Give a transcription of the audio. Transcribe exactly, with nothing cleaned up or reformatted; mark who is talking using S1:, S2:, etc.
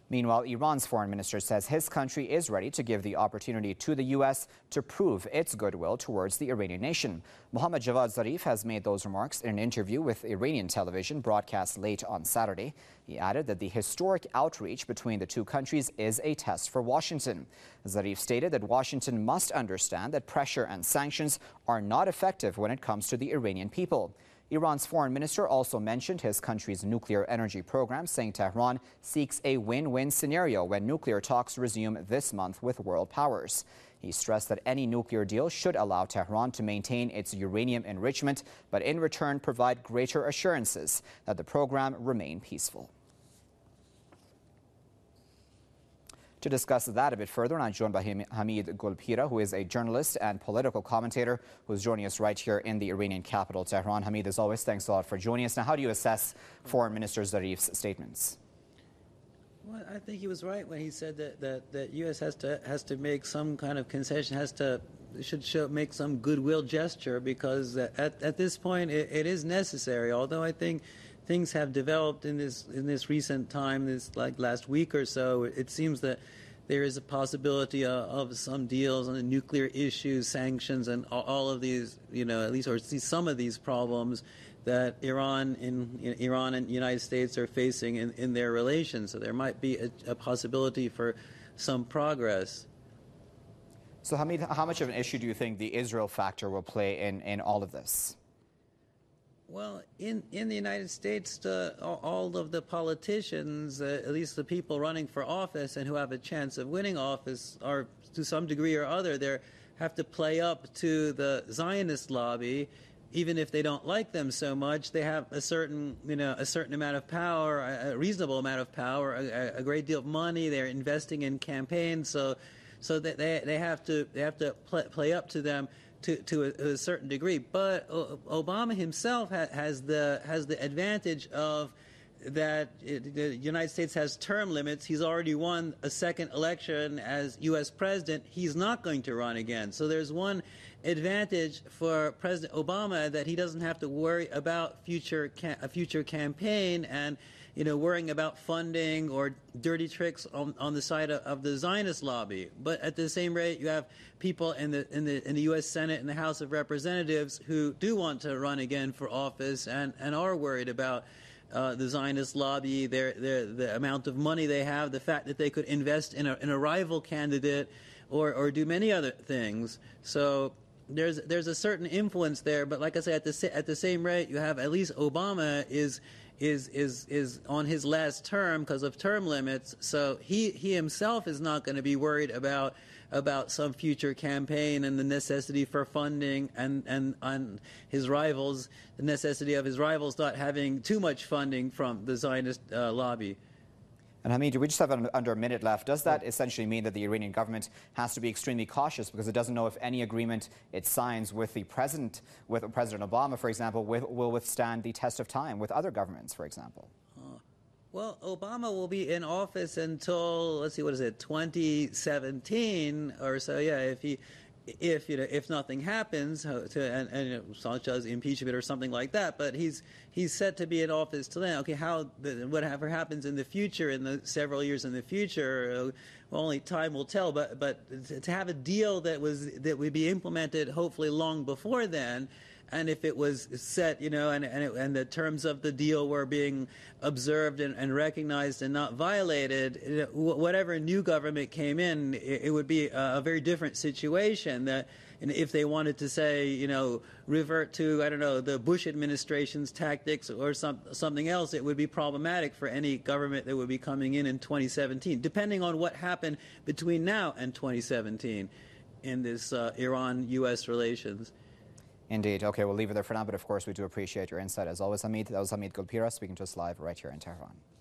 S1: Meanwhile, Iran's foreign minister says his country is ready to give the opportunity to the U S to prove its goodwill towards the Iranian nation. Mohammad Javad Zarif has made those remarks in an interview with Iranian television broadcast late on Saturday. He added that the historic outreach between the two countries is a test for Washington. Zarif stated that Washington must understand that pressure and sanctions are not effective when it comes to the Iranian people. Iran's foreign minister also mentioned his country's nuclear energy program, saying Tehran seeks a win-win scenario when nuclear talks resume this month with world powers. He stressed that any nuclear deal should allow Tehran to maintain its uranium enrichment, but in return provide greater assurances that the program remain peaceful. To discuss that a bit further, I'm joined by Hamid Gulpira, who is a journalist and political commentator who's joining us right here in the Iranian capital, Tehran. Hamid, as always, thanks a lot for joining us. Now, how do you assess Foreign Minister Zarif's statements?
S2: Well, I think he was right when he said that that that U S has to has to make some kind of concession, has to should show make some goodwill gesture, because at at this point it, it is necessary. Although I think things have developed in this in this recent time, this like last week or so, it seems that there is a possibility of, of some deals on the nuclear issues, sanctions, and all of these, you know, at least or see some of these problems that Iran in, in Iran and the United States are facing in, in their relations. So there might be a, a possibility for some progress.
S1: So Hamid, how much of an issue do you think the Israel factor will play in, in all of this?
S2: Well, in, in the United States, uh, all of the politicians, uh, at least the people running for office and who have a chance of winning office, are to some degree or other, they have to play up to the Zionist lobby. Even if they don't like them so much, they have a certain, you know, a certain amount of power, a reasonable amount of power, a, a great deal of money. They're investing in campaigns, so so that they they have to they have to play, play up to them to to a, a certain degree. But Obama himself ha has the has the advantage of that it, the United States has term limits. He's already won a second election as U S president. He's not going to run again. So there's one advantage for President Obama, that he doesn't have to worry about future a future campaign and, you know, worrying about funding or dirty tricks on, on the side of, of the Zionist lobby. But at the same rate, you have people in the in the in the U S Senate and the House of Representatives who do want to run again for office and and are worried about Uh, the Zionist lobby, their, their, the amount of money they have, the fact that they could invest in a, in a rival candidate, or, or do many other things. So there's there's a certain influence there. But like I say, at the at the same rate, you have at least Obama is is is is on his last term because of term limits. So he he himself is not going to be worried about about some future campaign and the necessity for funding, and, and on his rivals, the necessity of his rivals not having too much funding from the Zionist uh, lobby.
S1: And Hamid, we just have under a minute left. Does that essentially mean that the Iranian government has to be extremely cautious because it doesn't know if any agreement it signs with the president, with President Obama, for example, will, will withstand the test of time with other governments, for example?
S2: Well, Obama will be in office until, let's see, what is it, twenty seventeen or so. Yeah, if he, if you know, if nothing happens, to, and, and you know, such as impeachment or something like that. But he's he's set to be in office till then. Okay, how the, whatever happens in the future, in the several years in the future, uh, well, only time will tell. But but to have a deal that was that would be implemented hopefully long before then. And if it was set, you know, and and, it, and the terms of the deal were being observed and, and recognized and not violated, you know, whatever new government came in, it, it would be a, a very different situation. That, and if they wanted to say, you know, revert to, I don't know, the Bush administration's tactics or some, something else, it would be problematic for any government that would be coming in in twenty seventeen, depending on what happened between now and twenty seventeen in this uh, Iran U S relations.
S1: Indeed. Okay, we'll leave it there for now, but of course we do appreciate your insight as always, Hamid. That was Hamid Gulpira speaking to us live right here in Tehran.